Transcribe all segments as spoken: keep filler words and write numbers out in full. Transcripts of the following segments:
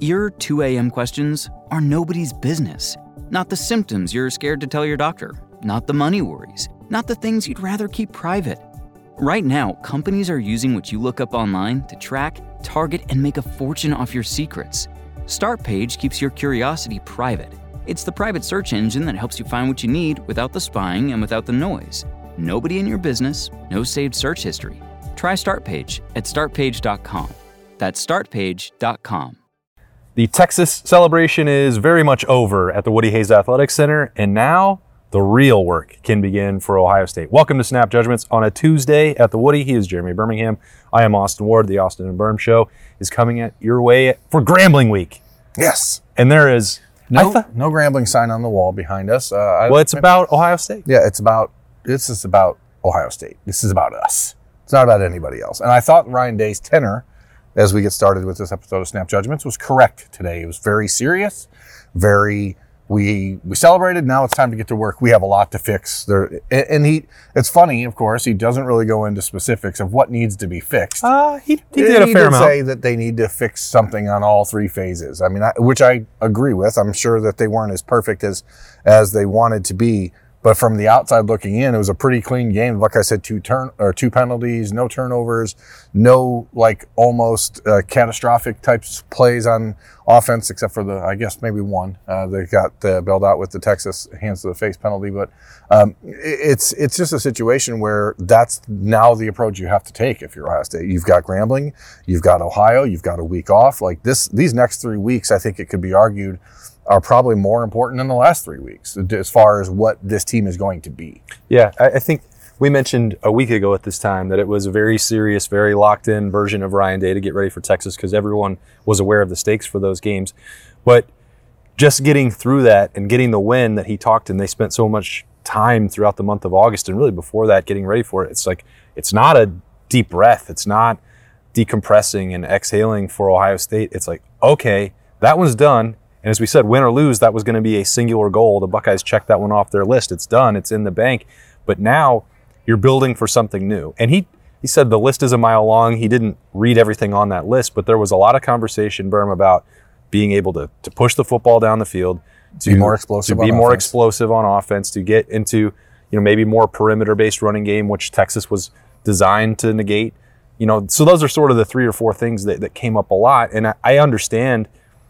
Your two a.m. questions are nobody's business. Not the symptoms you're scared to tell your doctor. Not the money worries. Not the things you'd rather keep private. Right now, companies are using what you look up online to track, target, and make a fortune off your secrets. Startpage keeps your curiosity private. It's the private search engine that helps you find what you need without the spying and without the noise. Nobody in your business, no saved search history. Try Startpage at start page dot com. That's start page dot com. The Texas celebration is very much over at the Woody Hayes Athletic Center, and now the real work can begin for Ohio State. Welcome to Snap Judgments on a Tuesday at the Woody. He is Jeremy Birmingham. I am Austin Ward. The Austin and Birm Show is coming at your way for Grambling Week. Yes. And there is no th- no Grambling sign on the wall behind us. Uh, I, well, it's about Ohio State. Yeah, it's about, this is about Ohio State. This is about us. It's not about anybody else. And I thought Ryan Day's tenor, as we get started with this episode of Snap Judgments, was correct today. It was very serious, very... We we celebrated. Now it's time to get to work. We have a lot to fix. There, and he. It's funny, of course. He doesn't really go into specifics of what needs to be fixed. Uh, he, he did a he fair did amount. Say that they need to fix something on all three phases. I mean, I, which I agree with. I'm sure that they weren't as perfect as as they wanted to be. But from the outside looking in, it was a pretty clean game. Like I said, two turn or two penalties, no turnovers, no like almost uh, catastrophic types of plays on offense, except for the I guess maybe one uh, they got uh, bailed out with the Texas hands to the face penalty. But um, it's it's just a situation where that's now the approach you have to take if you're Ohio State. You've got Grambling, you've got Ohio, you've got a week off. Like this, these next three weeks, I think it could be argued, are probably more important than the last three weeks as far as what this team is going to be. Yeah, I, I think we mentioned a week ago at this time that it was a very serious, very locked-in version of Ryan Day to get ready for Texas because everyone was aware of the stakes for those games. But just getting through that and getting the win that he talked, and they spent so much time throughout the month of August and really before that getting ready for it, it's like it's not a deep breath. It's not decompressing and exhaling for Ohio State. It's like, okay, that one's done. And as we said, win or lose, that was going to be a singular goal. The Buckeyes checked that one off their list. It's done. It's in the bank. But now you're building for something new. And he he said the list is a mile long. He didn't read everything on that list, but there was a lot of conversation, Berm, about being able to to push the football down the field, to be more explosive, to be on more offense. explosive on offense, to get into you know maybe more perimeter-based running game, which Texas was designed to negate. You know, so those are sort of the three or four things that, that came up a lot. And I, I understand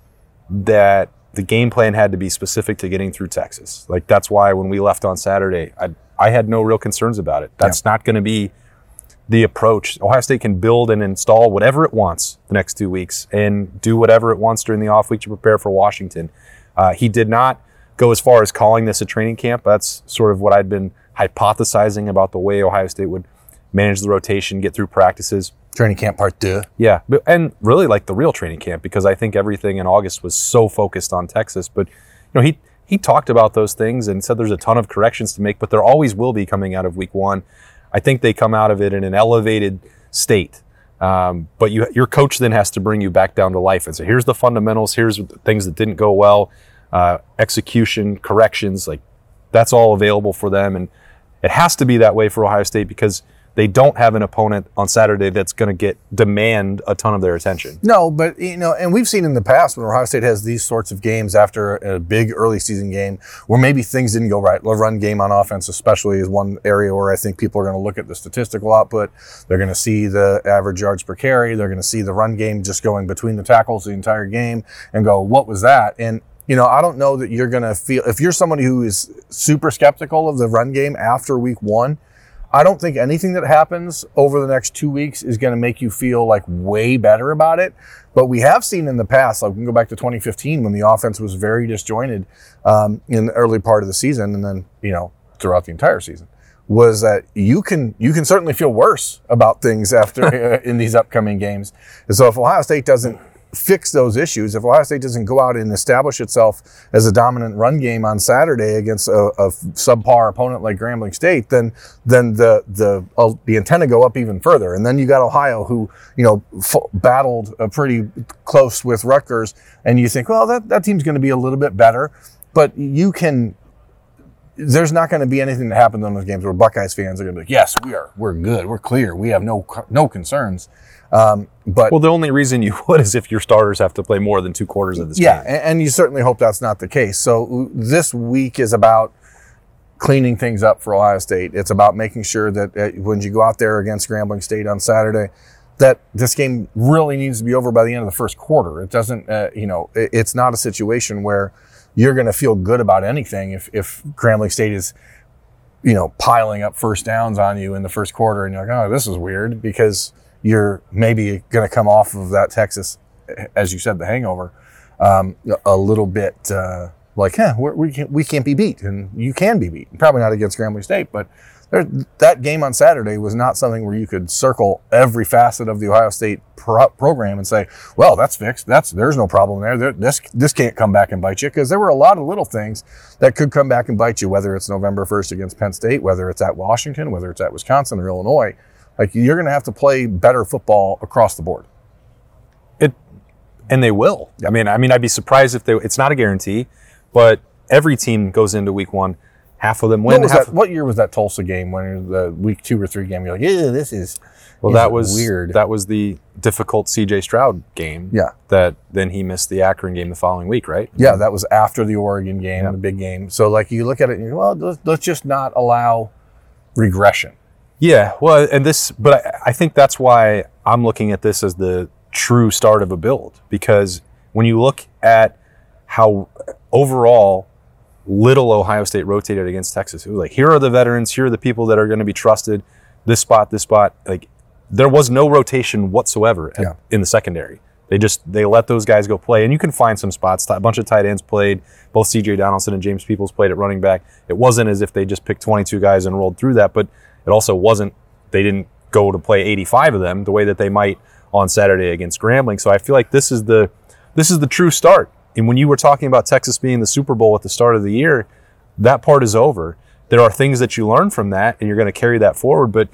that the game plan had to be specific to getting through Texas. Like that's why when we left on Saturday, I I had no real concerns about it. That's yeah. not going to be the approach. Ohio State can build and install whatever it wants the next two weeks and do whatever it wants during the off week to prepare for Washington. Uh, he did not go as far as calling this a training camp. That's sort of what I'd been hypothesizing about the way Ohio State would manage the rotation, get through practices. Training camp part two. Yeah, and really like the real training camp because I think everything in August was so focused on Texas. But you know, he he talked about those things and said there's a ton of corrections to make, but there always will be coming out of week one. I think they come out of it in an elevated state. Um, but you, your coach then has to bring you back down to life and say, here's the fundamentals, here's the things that didn't go well, uh, execution, corrections, like that's all available for them. And it has to be that way for Ohio State because they don't have an opponent on Saturday that's going to get demand a ton of their attention. No, but you know, and we've seen in the past when Ohio State has these sorts of games after a big early season game where maybe things didn't go right. The run game on offense, especially, is one area where I think people are going to look at the statistical output. They're going to see the average yards per carry. They're going to see the run game just going between the tackles the entire game and go, "What was that?" And you know, I don't know that you're going to feel if you're somebody who is super skeptical of the run game after week one. I don't think anything that happens over the next two weeks is going to make you feel like way better about it. But we have seen in the past, like we can go back to twenty fifteen when the offense was very disjointed um, in the early part of the season, and then you know throughout the entire season, was that you can you can certainly feel worse about things after uh, in these upcoming games. And so if Ohio State doesn't fix those issues, if Ohio State doesn't go out and establish itself as a dominant run game on Saturday against a, a subpar opponent like Grambling State, then then the the uh, the antenna go up even further. And then you got Ohio, who you know f- battled uh, pretty close with Rutgers, and you think, well, that that team's going to be a little bit better, but you can there's not going to be anything that happens in those games where Buckeyes fans are going to be like, yes, we are, we're good, we're clear, we have no no concerns. Um, but well, the only reason you would is if your starters have to play more than two quarters of this yeah, game. Yeah, and you certainly hope that's not the case. So this week is about cleaning things up for Ohio State. It's about making sure that uh, when you go out there against Grambling State on Saturday, that this game really needs to be over by the end of the first quarter. It doesn't, uh, you know, it, it's not a situation where you're going to feel good about anything if, if Grambling State is, you know, piling up first downs on you in the first quarter and you're like, oh, this is weird, because you're maybe going to come off of that Texas, as you said, the hangover, um, a little bit uh, like, huh, we're, we can't we can't be beat, and you can be beat. Probably not against Grambling State, but there, that game on Saturday was not something where you could circle every facet of the Ohio State pro- program and say, well, that's fixed. That's there's no problem there. there this this can't come back and bite you, because there were a lot of little things that could come back and bite you, whether it's November first against Penn State, whether it's at Washington, whether it's at Wisconsin or Illinois. Like, you're going to have to play better football across the board. It, and they will. I mean, I mean, I'd be surprised if they. It's not a guarantee, but every team goes into week one. Half of them win. What, was half that, what year was that Tulsa game? When it was the week two or three game, you're like, yeah, this is. Well, this that is was weird. That was the difficult C J Stroud game. Yeah. That then he missed the Akron game the following week, right? Yeah, that was after the Oregon game, Yeah. the big game. So, like, you look at it and you go, well, let's, let's just not allow regression. Yeah, well, and this, but I, I think that's why I'm looking at this as the true start of a build, because when you look at how overall little Ohio State rotated against Texas, it was like, here are the veterans, here are the people that are going to be trusted, this spot, this spot. Like, there was no rotation whatsoever at, Yeah. in the secondary. They just, they let those guys go play, and you can find some spots. A bunch of tight ends played. Both C J Donaldson and James Peoples played at running back. It wasn't as if they just picked twenty-two guys and rolled through that, but it also wasn't, they didn't go to play eighty-five of them the way that they might on Saturday against Grambling. So I feel like this is the this is the true start. And when you were talking about Texas being the Super Bowl at the start of the year, that part is over. There are things that you learn from that, and you're going to carry that forward. But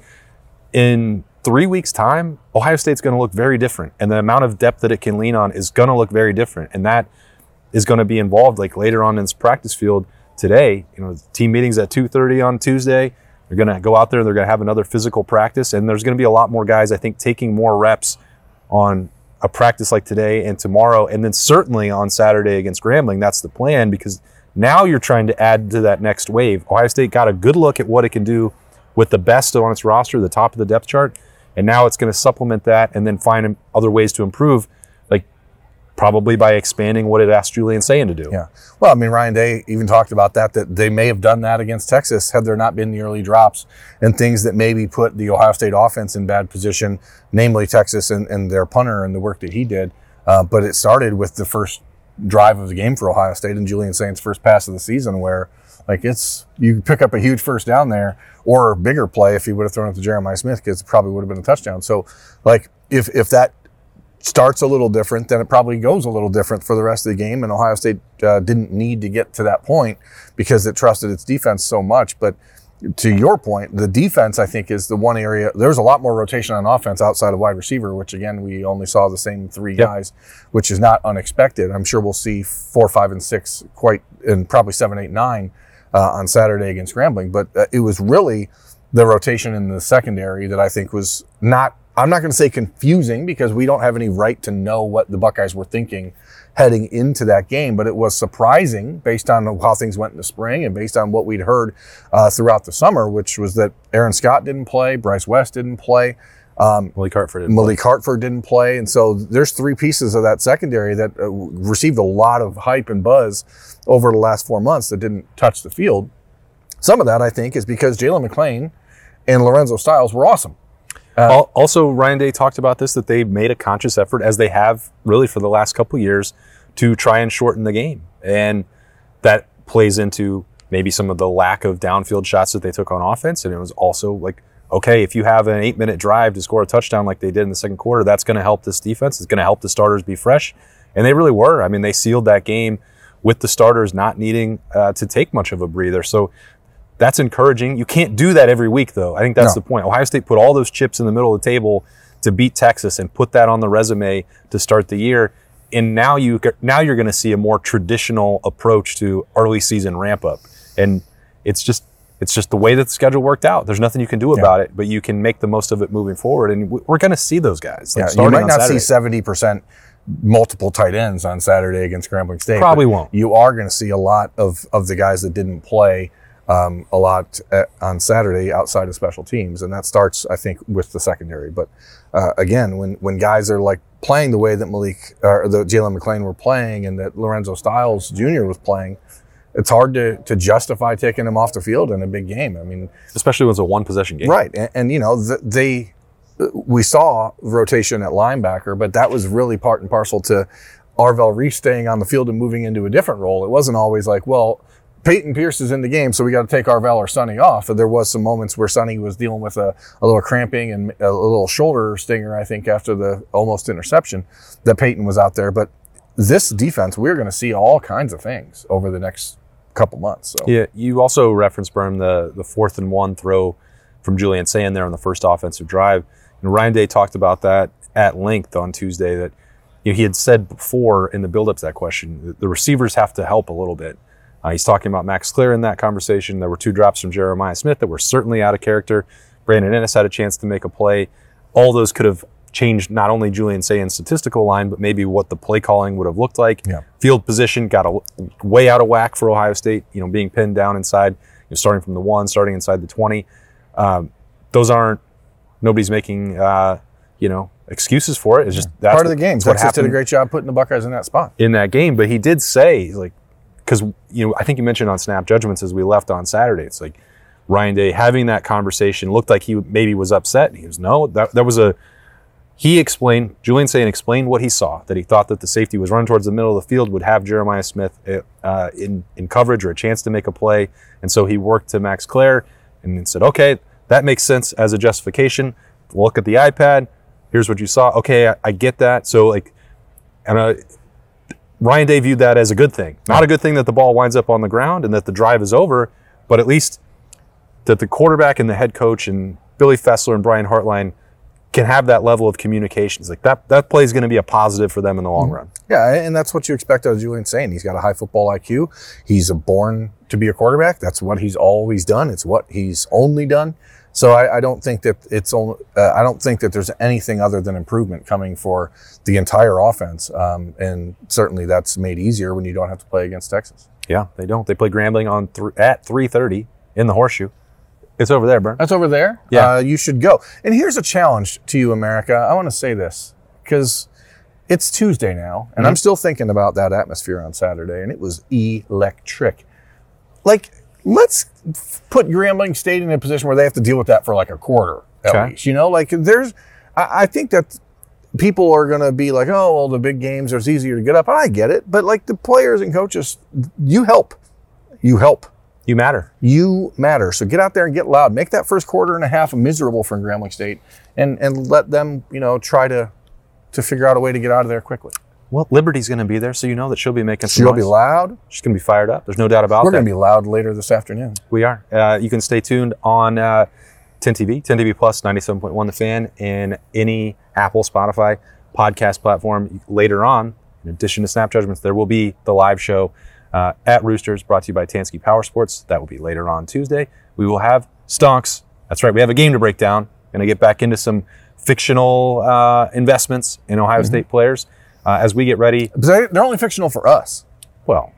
in three weeks' time, Ohio State's going to look very different, and the amount of depth that it can lean on is going to look very different. And that is going to be involved like later on in this practice field today. You know, team meetings at two thirty on Tuesday. They're going to go out there, they're going to have another physical practice, and there's going to be a lot more guys, I think, taking more reps on a practice like today and tomorrow, and then certainly on Saturday against Grambling. That's the plan, because now you're trying to add to that next wave. Ohio State got a good look at what it can do with the best on its roster, the top of the depth chart, and now it's going to supplement that and then find other ways to improve, like probably by expanding what it asked Julian Sayin to do. Yeah. Well, I mean, Ryan Day even talked about that, that they may have done that against Texas had there not been the early drops and things that maybe put the Ohio State offense in bad position, namely Texas and, and their punter and the work that he did. Uh, but it started with the first drive of the game for Ohio State and Julian Sayin's first pass of the season, where like it's you pick up a huge first down there, or a bigger play if he would have thrown it to Jeremiah Smith, because it probably would have been a touchdown. So like if if that starts a little different, then it probably goes a little different for the rest of the game. And Ohio State uh, didn't need to get to that point because it trusted its defense so much. But to your point, the defense, I think, is the one area. There's a lot more rotation on offense outside of wide receiver, which, again, we only saw the same three Yep. guys, which is not unexpected. I'm sure we'll see four, five, and six quite, and probably seven, eight, nine uh, on Saturday against Grambling. But uh, it was really the rotation in the secondary that I think was not, I'm not going to say confusing, because we don't have any right to know what the Buckeyes were thinking heading into that game, but it was surprising based on how things went in the spring and based on what we'd heard uh, throughout the summer, which was that Aaron Scott didn't play, Bryce West didn't play, um, Malik Hartford didn't Malik Hartford didn't play, and so there's three pieces of that secondary that uh, received a lot of hype and buzz over the last four months that didn't touch the field. Some of that, I think, is because Jalen McClain and Lorenzo Styles were awesome. Uh, also, Ryan Day talked about this, that they made a conscious effort, as they have really for the last couple of years, to try and shorten the game. And that plays into maybe some of the lack of downfield shots that they took on offense. And it was also like, okay, if you have an eight-minute drive to score a touchdown like they did in the second quarter, that's going to help this defense. It's going to help the starters be fresh. And they really were. I mean, they sealed that game with the starters not needing uh, to take much of a breather. So that's encouraging. You can't do that every week, though. I think that's No. the point. Ohio State put all those chips in the middle of the table to beat Texas and put that on the resume to start the year. And now you now you're going to see a more traditional approach to early season ramp up. And it's just it's just the way that the schedule worked out. There's nothing you can do Yeah. about it, but you can make the most of it moving forward. And we're going to see those guys. Like Yeah, you starting might on not Saturday. see seventy percent multiple tight ends on Saturday against Grambling State. Probably but won't. You are going to see a lot of, of the guys that didn't play um, a lot at, on Saturday outside of special teams. And that starts, I think, with the secondary. But uh, again, when, when guys are like playing the way that Malik or the Jalen McClain were playing and that Lorenzo Styles Junior was playing, it's hard to, to justify taking him off the field in a big game. I mean, especially when it's a one possession game. right. And, and you know, th- they, we saw rotation at linebacker, but that was really part and parcel to Arvell Reese staying on the field and moving into a different role. It wasn't always like, well, Peyton Pierce is in the game, so we got to take Arvell or Sonny off. There was some moments where Sonny was dealing with a, a little cramping and a little shoulder stinger, I think, after the almost interception that Peyton was out there. But this defense, we're going to see all kinds of things over the next couple months. So. Yeah, you also referenced, Berm, the, the fourth and one throw from Julian Sayin there on the first offensive drive. And Ryan Day talked about that at length on Tuesday, that you know, he had said before in the build-up to that question, that the receivers have to help a little bit. Uh, he's talking about Max Clear in that conversation. There were two drops from Jeremiah Smith that were certainly out of character. Brandon Ennis had a chance to make a play. All those could have changed not only Julian Sayin's statistical line, but maybe what the play calling would have looked like. Yeah. Field position got a, way out of whack for Ohio State, you know, being pinned down inside, you know, starting from the one, starting inside the twenty. Um, those aren't, nobody's making, uh, you know, excuses for it. It's just that's Part of the what- game. that's what Texas did a happened great job putting the Buckeyes in that spot. in that game. But he did say, like, because, you know, I think you mentioned on Snap Judgments as we left on Saturday, it's like Ryan Day having that conversation looked like he maybe was upset. He was, no, that, that was a, he explained, Julian Sayin explained what he saw, that he thought that the safety was running towards the middle of the field, would have Jeremiah Smith uh, in, in coverage or a chance to make a play. And so he worked to Max Clare and said, okay, that makes sense as a justification. Look at the iPad. Here's what you saw. Okay, I, I get that. So, like, and uh, Ryan Day viewed that as a good thing. Not a good thing that the ball winds up on the ground and that the drive is over, but at least that the quarterback and the head coach and Billy Fessler and Brian Hartline can have that level of communications. Like that, that play is going to be a positive for them in the long run. Yeah, and that's what you expect out of Julian Sayin. He's got a high football I Q. He's a born to be a quarterback. That's what he's always done. It's what he's only done. So I, I don't think that it's only, uh, I don't think that there's anything other than improvement coming for the entire offense. Um, and certainly that's made easier when you don't have to play against Texas. Yeah, they don't. They play Grambling on th- at three thirty in the Horseshoe. It's over there, Bern. That's over there. Yeah. Uh, you should go. And here's a challenge to you, America. I want to say this because it's Tuesday now, and mm-hmm. I'm still thinking about that atmosphere on Saturday, and it was electric. Like, let's put Grambling State in a position where they have to deal with that for like a quarter at Okay. least. You know, like there's, I, I think that people are going to be like, oh, well, the big games, it's easier to get up. And I get it. But like the players and coaches, you help. You help. You matter. You matter. So get out there and get loud. Make that first quarter and a half miserable for Grambling State and, and let them, you know, try to, to figure out a way to get out of there quickly. Well, Liberty's going to be there, so you know that she'll be making some She'll noise. be loud. She's going to be fired up. There's no doubt about We're that. going to be loud later this afternoon. We are. Uh, you can stay tuned on uh, ten T V, ten T V Plus, ninety-seven point one The Fan, and any Apple, Spotify podcast platform. Later on, in addition to Snap Judgments, there will be the live show uh, at Roosters, brought to you by Tansky Power Sports. That will be later on Tuesday. We will have Stonks. That's right. We have a game to break down. Going to get back into some fictional uh, investments in Ohio mm-hmm. State players uh, as we get ready. But they're only fictional for us. Well,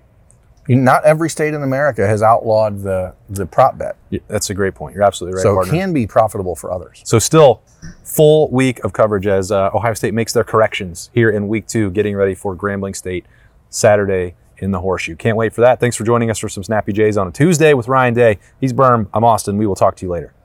not every state in America has outlawed the, the prop bet. Yeah, that's a great point. You're absolutely right, So partner. it can be profitable for others. So still, full week of coverage as uh, Ohio State makes their corrections here in week two, getting ready for Grambling State Saturday in the Horseshoe. Can't wait for that. Thanks for joining us for some Snappy Jays on a Tuesday with Ryan Day. He's Berm. I'm Austin. We will talk to you later.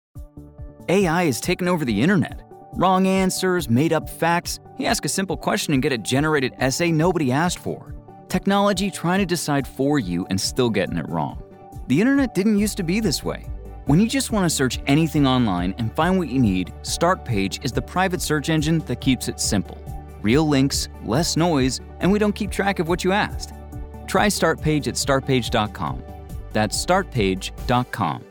A I has taken over the internet. Wrong answers, made-up facts. You ask a simple question and get a generated essay nobody asked for. Technology trying to decide for you and still getting it wrong. The internet didn't used to be this way. When you just want to search anything online and find what you need, Startpage is the private search engine that keeps it simple. Real links, less noise, and we don't keep track of what you asked. Try Startpage at startpage dot com. That's startpage dot com.